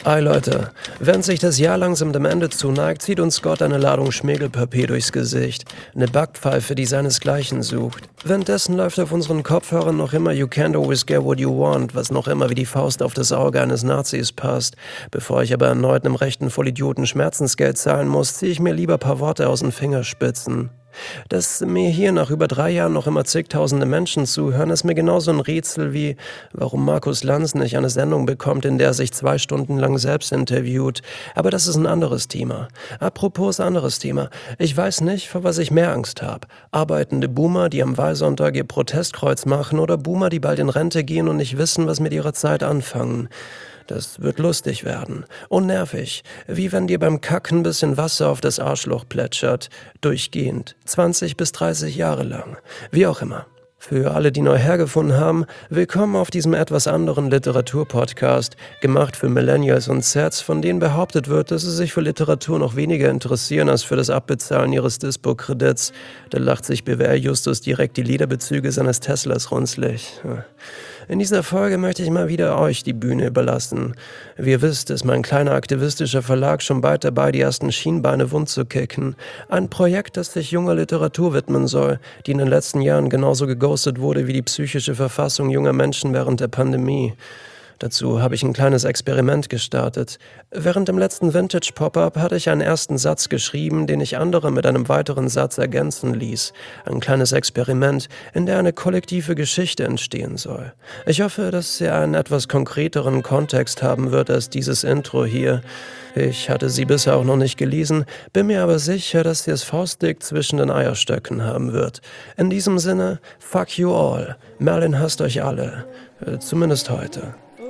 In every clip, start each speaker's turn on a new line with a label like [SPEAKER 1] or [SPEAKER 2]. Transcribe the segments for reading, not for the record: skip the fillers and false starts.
[SPEAKER 1] Ei Leute, während sich das Jahr langsam dem Ende zuneigt, zieht uns Scott eine Ladung Schmirgelpapier durchs Gesicht. Eine Backpfeife, die seinesgleichen sucht. Währenddessen läuft auf unseren Kopfhörern noch immer You Can't Always Get What You Want, was noch immer wie die Faust auf das Auge eines Nazis passt. Bevor ich aber erneut einem rechten Vollidioten Schmerzensgeld zahlen muss, ziehe ich mir lieber ein paar Worte aus den Fingerspitzen. Dass mir hier nach über 3 Jahren noch immer zigtausende Menschen zuhören, ist mir genauso ein Rätsel wie, warum Markus Lanz nicht eine Sendung bekommt, in der er sich 2 Stunden lang selbst interviewt. Aber das ist ein anderes Thema. Apropos anderes Thema. Ich weiß nicht, vor was ich mehr Angst habe. Arbeitende Boomer, die am Wahlsonntag ihr Protestkreuz machen, oder Boomer, die bald in Rente gehen und nicht wissen, was mit ihrer Zeit anfangen. Das wird lustig werden. Und nervig. Wie wenn dir beim Kacken ein bisschen Wasser auf das Arschloch plätschert. Durchgehend. 20 bis 30 Jahre lang. Wie auch immer. Für alle, die neu hergefunden haben, willkommen auf diesem etwas anderen Literaturpodcast, gemacht für Millennials und Zeds, von denen behauptet wird, dass sie sich für Literatur noch weniger interessieren als für das Abbezahlen ihres Dispo-Kredits. Da lacht sich BWL-Justus direkt die Liederbezüge seines Teslas runzlig. In dieser Folge möchte ich mal wieder euch die Bühne überlassen. Wie ihr wisst, ist mein kleiner aktivistischer Verlag schon bald dabei, die ersten Schienbeine wund zu kicken. Ein Projekt, das sich junger Literatur widmen soll, die in den letzten Jahren genauso geghostet wurde wie die psychische Verfassung junger Menschen während der Pandemie. Dazu habe ich ein kleines Experiment gestartet. Während dem letzten Vintage-Pop-Up hatte ich einen ersten Satz geschrieben, den ich andere mit einem weiteren Satz ergänzen ließ. Ein kleines Experiment, in der eine kollektive Geschichte entstehen soll. Ich hoffe, dass sie einen etwas konkreteren Kontext haben wird als dieses Intro hier. Ich hatte sie bisher auch noch nicht gelesen, bin mir aber sicher, dass sie es faustdick zwischen den Eierstöcken haben wird. In diesem Sinne, fuck you all. Merlin hasst euch alle. Zumindest heute.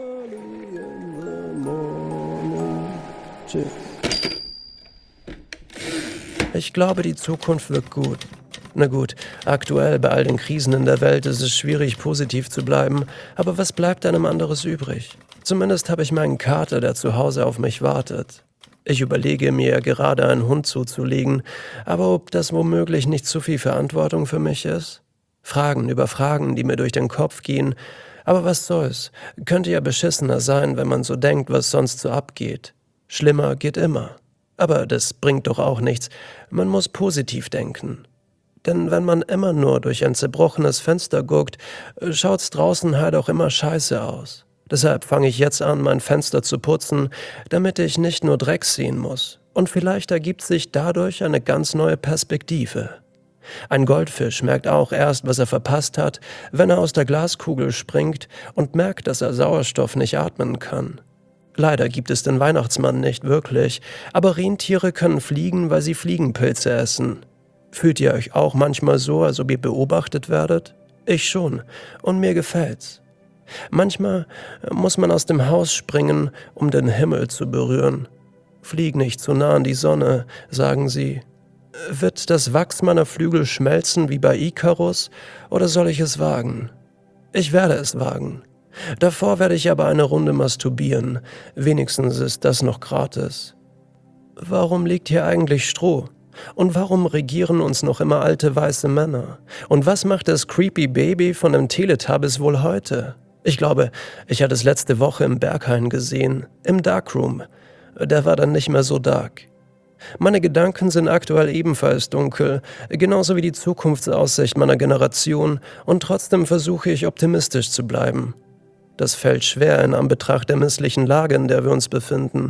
[SPEAKER 1] Ich glaube, die Zukunft wird gut. Na gut, aktuell bei all den Krisen in der Welt ist es schwierig, positiv zu bleiben, aber was bleibt einem anderes übrig? Zumindest habe ich meinen Kater, der zu Hause auf mich wartet. Ich überlege mir gerade einen Hund zuzulegen, aber ob das womöglich nicht zu viel Verantwortung für mich ist? Fragen über Fragen, die mir durch den Kopf gehen, aber was soll's? Könnte ja beschissener sein, wenn man so denkt, was sonst so abgeht. Schlimmer geht immer. Aber das bringt doch auch nichts. Man muss positiv denken. Denn wenn man immer nur durch ein zerbrochenes Fenster guckt, schaut's draußen halt auch immer scheiße aus. Deshalb fange ich jetzt an, mein Fenster zu putzen, damit ich nicht nur Dreck sehen muss. Und vielleicht ergibt sich dadurch eine ganz neue Perspektive. Ein Goldfisch merkt auch erst, was er verpasst hat, wenn er aus der Glaskugel springt und merkt, dass er Sauerstoff nicht atmen kann. Leider gibt es den Weihnachtsmann nicht wirklich, aber Rentiere können fliegen, weil sie Fliegenpilze essen. Fühlt ihr euch auch manchmal so, als ob ihr beobachtet werdet? Ich schon, und mir gefällt's. Manchmal muss man aus dem Haus springen, um den Himmel zu berühren. Flieg nicht zu nah an die Sonne, sagen sie. Wird das Wachs meiner Flügel schmelzen wie bei Ikarus, oder soll ich es wagen? Ich werde es wagen. Davor werde ich aber eine Runde masturbieren. Wenigstens ist das noch gratis. Warum liegt hier eigentlich Stroh? Und warum regieren uns noch immer alte weiße Männer? Und was macht das creepy Baby von dem Teletubbies wohl heute? Ich glaube, ich hatte es letzte Woche im Berghain gesehen, im Darkroom. Der war dann nicht mehr so dark. Meine Gedanken sind aktuell ebenfalls dunkel, genauso wie die Zukunftsaussicht meiner Generation, und trotzdem versuche ich optimistisch zu bleiben. Das fällt schwer in Anbetracht der misslichen Lage, in der wir uns befinden.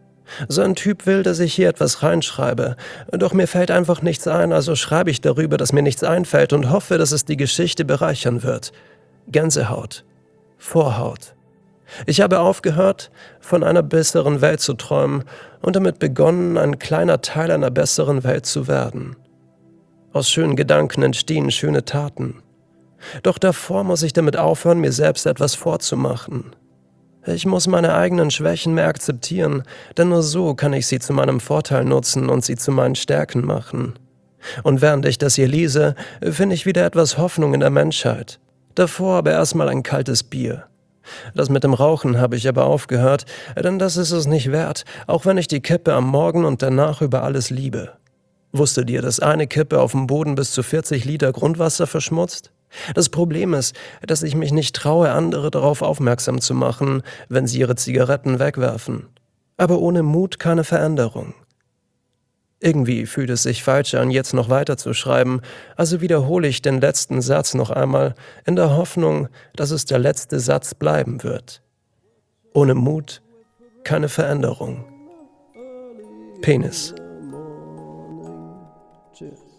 [SPEAKER 1] So ein Typ will, dass ich hier etwas reinschreibe, doch mir fällt einfach nichts ein, also schreibe ich darüber, dass mir nichts einfällt und hoffe, dass es die Geschichte bereichern wird. Gänsehaut. Vorhaut. Ich habe aufgehört, von einer besseren Welt zu träumen und damit begonnen, ein kleiner Teil einer besseren Welt zu werden. Aus schönen Gedanken entstehen schöne Taten. Doch davor muss ich damit aufhören, mir selbst etwas vorzumachen. Ich muss meine eigenen Schwächen mehr akzeptieren, denn nur so kann ich sie zu meinem Vorteil nutzen und sie zu meinen Stärken machen. Und während ich das hier lese, finde ich wieder etwas Hoffnung in der Menschheit. Davor aber erstmal ein kaltes Bier. Das mit dem Rauchen habe ich aber aufgehört, denn das ist es nicht wert, auch wenn ich die Kippe am Morgen und danach über alles liebe. Wusstet ihr, dass eine Kippe auf dem Boden bis zu 40 Liter Grundwasser verschmutzt? Das Problem ist, dass ich mich nicht traue, andere darauf aufmerksam zu machen, wenn sie ihre Zigaretten wegwerfen. Aber ohne Mut keine Veränderung. Irgendwie fühlt es sich falsch an, jetzt noch weiter zu schreiben, also wiederhole ich den letzten Satz noch einmal, in der Hoffnung, dass es der letzte Satz bleiben wird. Ohne Mut keine Veränderung. Penis.
[SPEAKER 2] Cheers.